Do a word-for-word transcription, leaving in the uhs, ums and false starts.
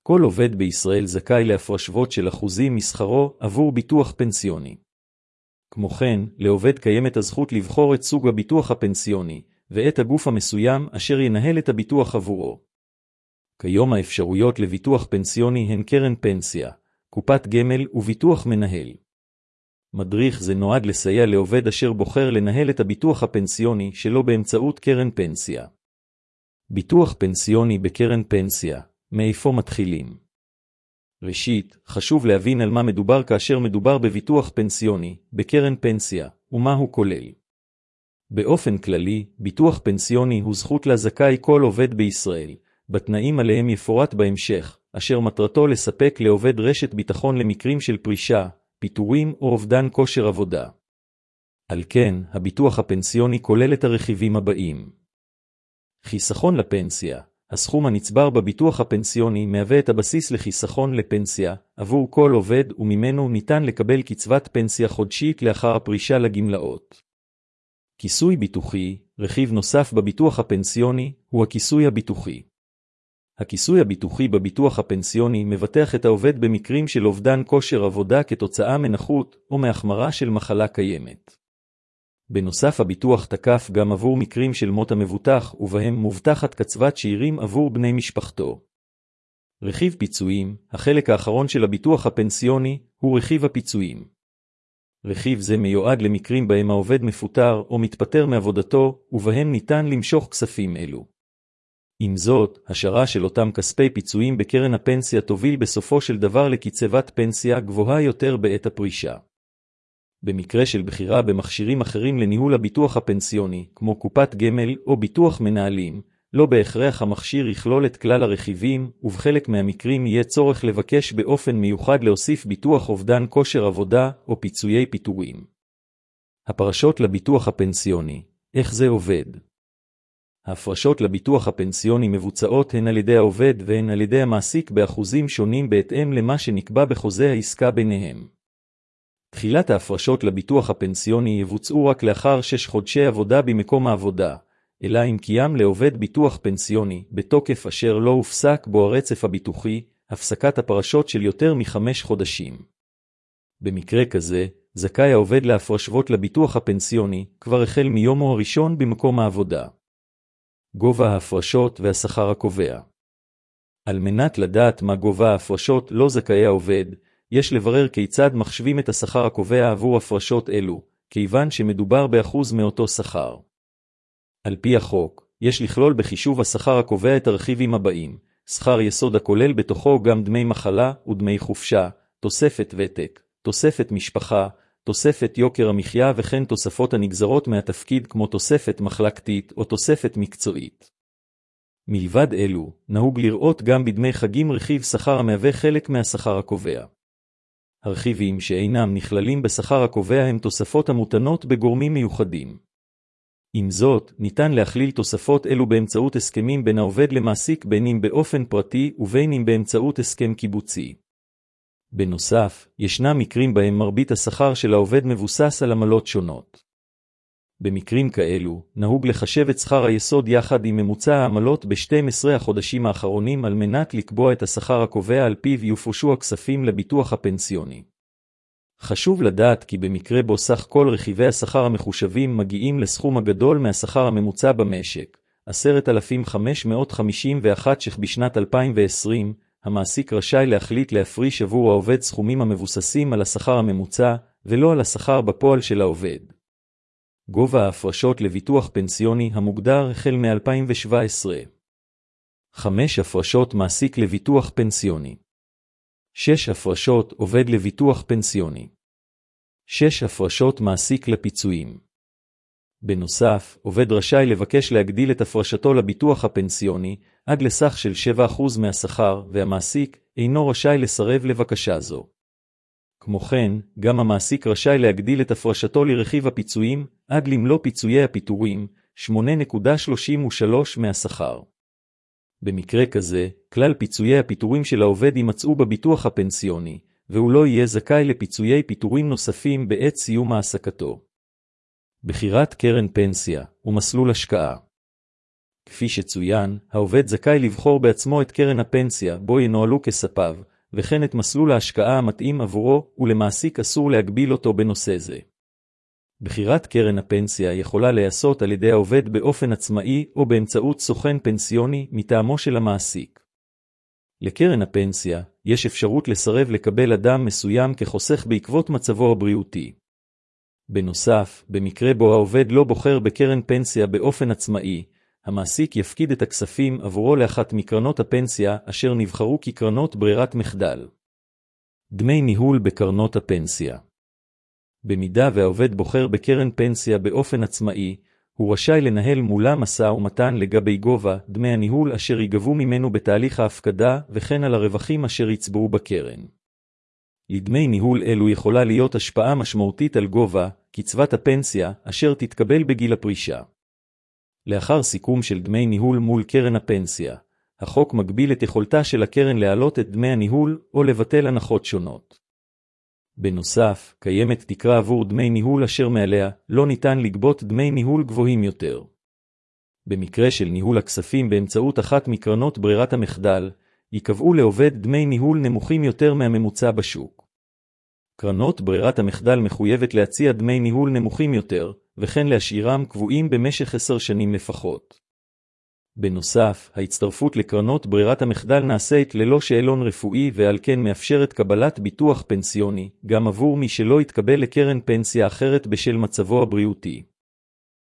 כל עובד בישראל זכאי להפרשות של אחוזים משכרו עבור ביטוח פנסיוני. כמו כן, לעובד קיימת הזכות לבחור את סוג הביטוח הפנסיוני, ואת הגוף המסוים אשר ינהל את הביטוח עבורו. כיום האפשרויות לביטוח פנסיוני הן קרן פנסיה, קופת גמל וביטוח מנהל. מדריך זה נועד לסייע לעובד אשר בוחר לנהל את הביטוח הפנסיוני שלו באמצעות קרן פנסיה. ביטוח פנסיוני בקרן פנסיה, מאיפה מתחילים? ראשית, חשוב להבין על מה מדובר כאשר מדובר בביטוח פנסיוני, בקרן פנסיה, ומה הוא כולל. באופן כללי, ביטוח פנסיוני הוא זכות לזכאי כל עובד בישראל, בתנאים עליהם יפורט בהמשך, אשר מטרתו לספק לעובד רשת ביטחון למקרים של פרישה, פיטורים או אובדן כושר עבודה. על כן, הביטוח הפנסיוני כולל את הרכיבים הבאים. חיסכון לפנסיה. הסכום הנצבר בביטוח הפנסיוני מהווה את הבסיס לחיסכון לפנסיה עבור כל עובד וממנו ניתן לקבל קצבת פנסיה חודשית לאחר הפרישה לגמלאות. כיסוי ביטוחי, רכיב נוסף בביטוח הפנסיוני, הוא הכיסוי הביטוחי. הכיסוי הביטוחי בביטוח הפנסיוני מבטח את העובד במקרים של אובדן כושר עבודה כתוצאה מנכות או מהחמרה של מחלה קיימת. בנוסף הביטוח תקף גם עבור מקרים של מות המבוטח ובהם מובטחת קצבת שאירים עבור בני משפחתו. רכיב פיצויים, החלק האחרון של הביטוח הפנסיוני, הוא רכיב הפיצויים. רכיב זה מיועד למקרים בהם העובד מפוטר או מתפטר מעבודתו ובהם ניתן למשוך כספים אלו. עם זאת, השארה של אותם כספי פיצויים בקרן הפנסיה תוביל בסופו של דבר לקצבת פנסיה גבוהה יותר בעת הפרישה. במקרה של בחירה במכשירים אחרים לניהול הביטוח הפנסיוני, כמו קופת גמל או ביטוח מנהלים, לא בהכרח המכשיר יכלול את כלל הרכיבים, ובחלק מהמקרים יהיה צורך לבקש באופן מיוחד להוסיף ביטוח אובדן כושר עבודה או פיצויי פיטורים. הפרשות לביטוח הפנסיוני, איך זה עובד? ההפרשות לביטוח הפנסיוני מבוצעות הן על ידי העובד והן על ידי המעסיק באחוזים שונים בהתאם למה שנקבע בחוזה העסקה ביניהם. תחילת ההפרשות לביטוח הפנסיוני יבוצעו רק לאחר שש חודשי עבודה במקום העבודה, אלא אם קיים לעובד ביטוח פנסיוני בתוקף אשר לא הופסק בו הרצף הביטוחי, הפסקת הפרשות של יותר מחמש חודשים. במקרה כזה, זכאי העובד להפרשות לביטוח הפנסיוני כבר החל מיומו הראשון במקום העבודה. גובה ההפרשות והשכר הקובע. על מנת לדעת מה גובה ההפרשות לא זכאי העובד, יש לברר כיצד מחשבים את השכר הקובע עבור הפרשות אלו, כיוון שמדובר באחוז מאותו שכר. על פי החוק, יש לכלול בחישוב השכר הקובע את הרכיבים הבאים, שכר יסוד הכולל בתוכו גם דמי מחלה ודמי חופשה, תוספת ותק, תוספת משפחה, תוספת יוקר המחיה וכן תוספות הנגזרות מהתפקיד כמו תוספת מחלקתית או תוספת מקצועית. מלבד אלו, נהוג לראות גם בדמי חגים רכיב שכר המהווה חלק מהשכר הקובע. הרכיבים שאינם נכללים בשכר הקובע הם תוספות המותנות בגורמים מיוחדים. עם זאת, ניתן להכליל תוספות אלו באמצעות הסכמים בין העובד למעסיק בין אם באופן פרטי ובין אם באמצעות הסכם קיבוצי. בנוסף, ישנם מקרים בהם מרבית השכר של העובד מבוסס על עמלות שונות. במקרים כאלו, נהוג לחשב את שכר היסוד יחד עם ממוצע העמלות ב-שנים עשר החודשים האחרונים על מנת לקבוע את השכר הקובע על פיו יופרשו הכספים לביטוח הפנסיוני. חשוב לדעת כי במקרה בו סך כל רכיבי השכר המחושבים מגיעים לסכום הגדול מהשכר הממוצע במשק, עשרת אלפים חמש מאות חמישים ואחת ש"ח בשנת אלפיים ועשרים, המעסיק רשאי להחליט להפריש עבור העובד סכומים המבוססים על השכר הממוצע ולא על השכר בפועל של העובד. גובה ההפרשות לביטוח פנסיוני המוגדר החל מ-אלפיים שבע עשרה. חמש הפרשות מעסיק לביטוח פנסיוני. שש הפרשות עובד לביטוח פנסיוני. שש הפרשות מעסיק לפיצויים. בנוסף, עובד רשאי לבקש להגדיל את הפרשתו לביטוח הפנסיוני עד לסך של שבעה אחוז מהשכר, והמעסיק אינו רשאי לסרב לבקשה זו. כמו כן, גם המעסיק רשאי להגדיל את הפרשתו לרכיב הפיצויים עד למלוא פיצויי הפיטורים, שמונה נקודה שלושים ושלוש מהשכר. במקרה כזה, כלל פיצויי הפיטורים של העובד יימצאו בביטוח הפנסיוני, והוא לא יהיה זכאי לפיצויי פיטורים נוספים בעת סיום העסקתו. בחירת קרן פנסיה ומסלול השקעה. כפי שצוין, העובד זכאי לבחור בעצמו את קרן הפנסיה בו ינוהלו כספיו, וכן את מסלול ההשקעה המתאים עבורו, ולמעסיק אסור להגביל אותו בנושא זה. בחירת קרן הפנסיה יכולה להיעשות על ידי העובד באופן עצמאי או באמצעות סוכן פנסיוני מטעמו של המעסיק. לקרן הפנסיה יש אפשרות לסרב לקבל אדם מסוים כחוסך בעקבות מצבו הבריאותי. בנוסף, במקרה בו העובד לא בוחר בקרן פנסיה באופן עצמאי, המעסיק יפקיד את הכספים עבורו לאחת מקרנות הפנסיה אשר נבחרו כקרנות ברירת מחדל. דמי ניהול בקרנות הפנסיה. במידה והעובד בוחר בקרן פנסיה באופן עצמאי, הוא רשאי לנהל מולה משא ומתן לגבי גובה דמי הניהול אשר ייגבו ממנו בתהליך ההפקדה וכן על הרווחים אשר יצברו בקרן. לדמי ניהול אלו יכולה להיות השפעה משמעותית על גובה קצבת הפנסיה אשר תתקבל בגיל הפרישה. לאחר סיכום של דמי ניהול מול קרן הפנסיה, החוק מגביל את יכולתה של הקרן להעלות את דמי הניהול או לבטל הנחות שונות. בנוסף, קיימת תקרה עבור דמי ניהול אשר מעליה לא ניתן לגבות דמי ניהול גבוהים יותר. במקרה של ניהול הכספים באמצעות אחת מקרנות ברירת המחדל, יקבעו לעובד דמי ניהול נמוכים יותר מהממוצע בשוק. קרנות ברירת המחדל מחויבת להציע דמי ניהול נמוכים יותר, וכן להשאירם קבועים במשך עשר שנים לפחות. בנוסף, ההצטרפות לקרנות ברירת המחדל נעשית ללא שאלון רפואי ועל כן מאפשרת קבלת ביטוח פנסיוני, גם עבור מי שלא יתקבל לקרן פנסיה אחרת בשל מצבו הבריאותי.